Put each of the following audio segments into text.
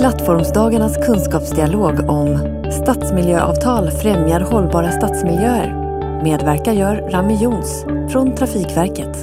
Plattformsdagarnas kunskapsdialog om stadsmiljöavtal främjar hållbara stadsmiljöer. Medverkar gör Rami Jons från Trafikverket.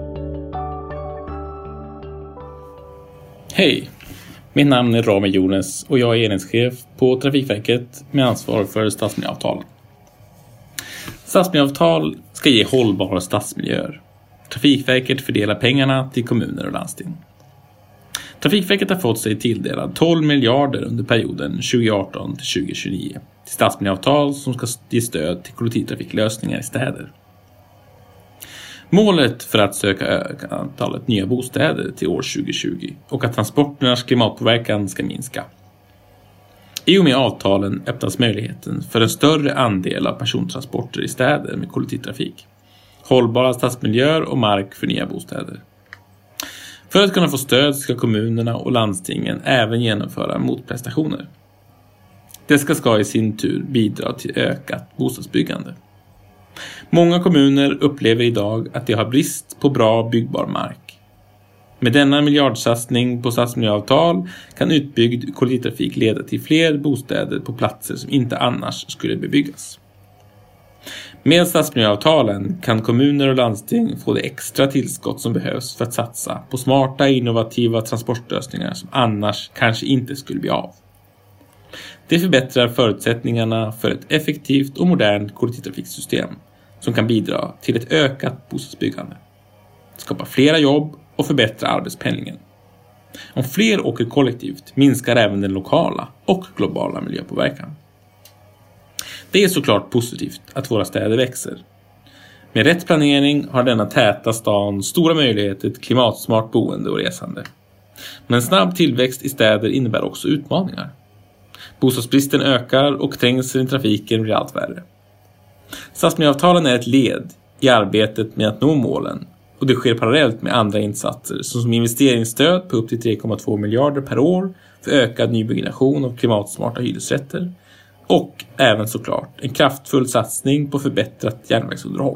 Hej, mitt namn är Rami Jones och jag är enhetschef på Trafikverket med ansvar för stadsmiljöavtal. Stadsmiljöavtal ska ge hållbara stadsmiljöer. Trafikverket fördelar pengarna till kommuner och landsting. Trafikverket har fått sig tilldelad 12 miljarder under perioden 2018 till 2029 till stadsmiljöavtal som ska ge stöd till kollektivtrafiklösningar i städer. Målet för att öka antalet nya bostäder till år 2020 och att transporternas klimatpåverkan ska minska. I och med avtalen öppnas möjligheten för en större andel av persontransporter i städer med kollektivtrafik, hållbara stadsmiljöer och mark för nya bostäder. För att kunna få stöd ska kommunerna och landstingen även genomföra motprestationer. Dessa ska i sin tur bidra till ökat bostadsbyggande. Många kommuner upplever idag att de har brist på bra byggbar mark. Med denna miljardsatsning på stadsmiljöavtal kan utbyggd kollektivtrafik leda till fler bostäder på platser som inte annars skulle bebyggas. Med stadsmiljöavtalen kan kommuner och landsting få det extra tillskott som behövs för att satsa på smarta, innovativa transportlösningar som annars kanske inte skulle bli av. Det förbättrar förutsättningarna för ett effektivt och modernt kollektivtrafiksystem som kan bidra till ett ökat bostadsbyggande, skapa flera jobb och förbättra arbetspendlingen. Om fler åker kollektivt minskar även den lokala och globala miljöpåverkan. Det är såklart positivt att våra städer växer. Med rätt planering har denna täta stan stora möjligheter till klimatsmart boende och resande. Men snabb tillväxt i städer innebär också utmaningar. Bostadsbristen ökar och trängseln i trafiken blir allt värre. Stadsmiljöavtalen är ett led i arbetet med att nå målen och det sker parallellt med andra insatser som investeringsstöd på upp till 3,2 miljarder per år för ökad nybyggnation av klimatsmarta hyresrätter och även såklart en kraftfull satsning på förbättrat järnvägsunderhåll.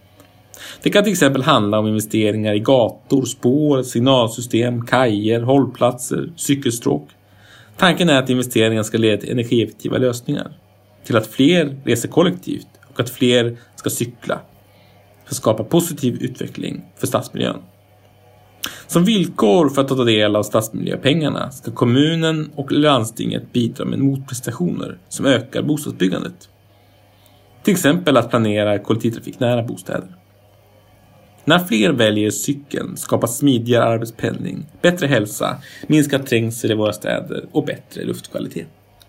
Det kan till exempel handla om investeringar i gator, spår, signalsystem, kajer, hållplatser, cykelstråk. Tanken är att investeringarna ska leda till energieffektiva lösningar, till att fler reser kollektivt och att fler ska cykla för att skapa positiv utveckling för stadsmiljön. Som villkor för att ta del av stadsmiljöpengarna ska kommunen och landstinget bidra med motprestationer som ökar bostadsbyggandet. Till exempel att planera kollektivtrafiknära bostäder. När fler väljer cykeln skapas smidigare arbetspendling, bättre hälsa, minskad trängsel i våra städer och bättre luftkvalitet.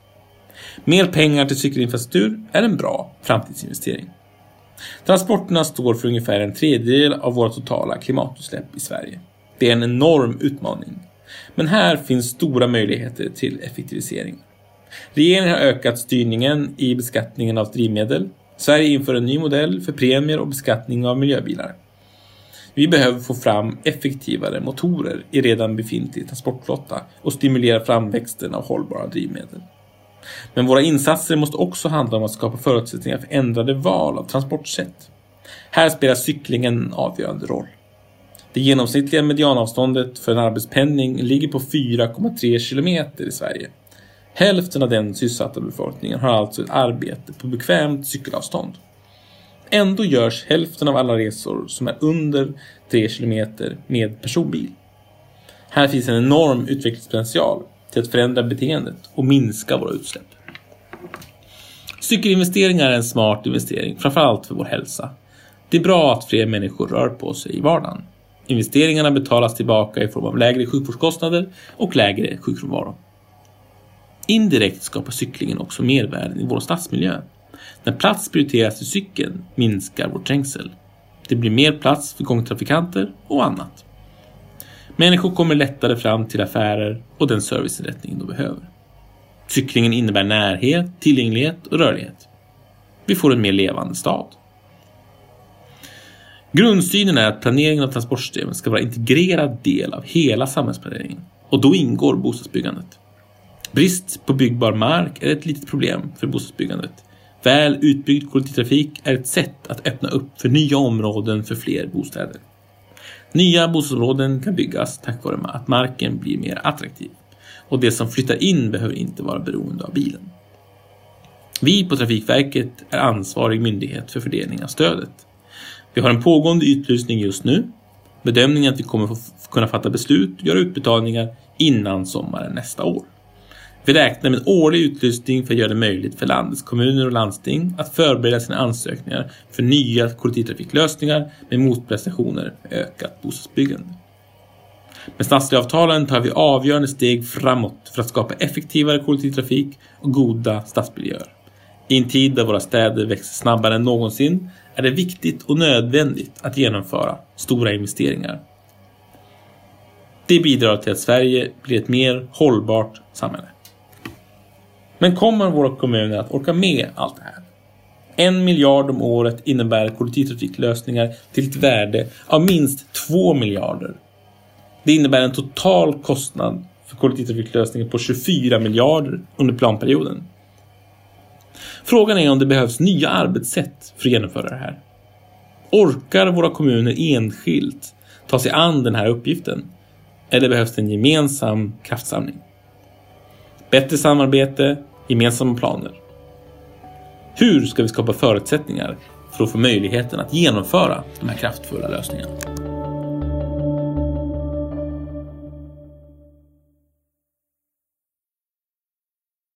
Mer pengar till cykelinfrastruktur är en bra framtidsinvestering. Transporterna står för ungefär en tredjedel av våra totala klimatutsläpp i Sverige. Det är en enorm utmaning. Men här finns stora möjligheter till effektivisering. Regeringen har ökat styrningen i beskattningen av drivmedel. Sverige inför en ny modell för premier och beskattning av miljöbilar. Vi behöver få fram effektivare motorer i redan befintlig transportflotta och stimulera framväxten av hållbara drivmedel. Men våra insatser måste också handla om att skapa förutsättningar för ändrade val av transportsätt. Här spelar cyklingen en avgörande roll. Det genomsnittliga medianavståndet för en arbetspendling ligger på 4,3 kilometer i Sverige. Hälften av den sysselsatta befolkningen har alltså ett arbete på bekvämt cykelavstånd. Ändå görs hälften av alla resor som är under 3 kilometer med personbil. Här finns en enorm utvecklingspotential till att förändra beteendet och minska våra utsläpp. Cykelinvesteringar är en smart investering, framförallt för vår hälsa. Det är bra att fler människor rör på sig i vardagen. Investeringarna betalas tillbaka i form av lägre sjukvårdskostnader och lägre sjukfrånvaro. Indirekt skapar cyklingen också mervärden i vår stadsmiljö. När plats prioriteras till cykeln minskar vår trängsel. Det blir mer plats för gångtrafikanter och annat. Människor kommer lättare fram till affärer och den serviceinrättning de behöver. Cyklingen innebär närhet, tillgänglighet och rörlighet. Vi får en mer levande stad. Grundsynen är att planeringen av transportsystemet ska vara en integrerad del av hela samhällsplaneringen och då ingår bostadsbyggandet. Brist på byggbar mark är ett litet problem för bostadsbyggandet. Väl utbyggd kollektivtrafik är ett sätt att öppna upp för nya områden för fler bostäder. Nya bostadsområden kan byggas tack vare att marken blir mer attraktiv. och det som flyttar in behöver inte vara beroende av bilen. Vi på Trafikverket är ansvarig myndighet för fördelning av stödet. Vi har en pågående utlysning just nu. Bedömningen är att vi kommer kunna fatta beslut och göra utbetalningar innan sommaren nästa år. Vi räknar med en årlig utlysning för att göra det möjligt för landets kommuner och landsting att förbereda sina ansökningar för nya kollektivtrafiklösningar med motprestationer med ökat bostadsbyggande. Med stadsmiljöavtalen tar vi avgörande steg framåt för att skapa effektivare kollektivtrafik och goda stadsmiljöer. I en tid där våra städer växer snabbare än någonsin är det viktigt och nödvändigt att genomföra stora investeringar. Det bidrar till att Sverige blir ett mer hållbart samhälle. Men kommer våra kommuner att orka med allt det här? 1 miljard om året innebär kollektivtrafiklösningar till ett värde av minst 2 miljarder. Det innebär en total kostnad för kollektivtrafiklösningar på 24 miljarder under planperioden. Frågan är om det behövs nya arbetssätt för att genomföra det här. Orkar våra kommuner enskilt ta sig an den här uppgiften? Eller behövs det en gemensam kraftsamling? Bättre samarbete, gemensamma planer. Hur ska vi skapa förutsättningar för att få möjligheten att genomföra de här kraftfulla lösningarna?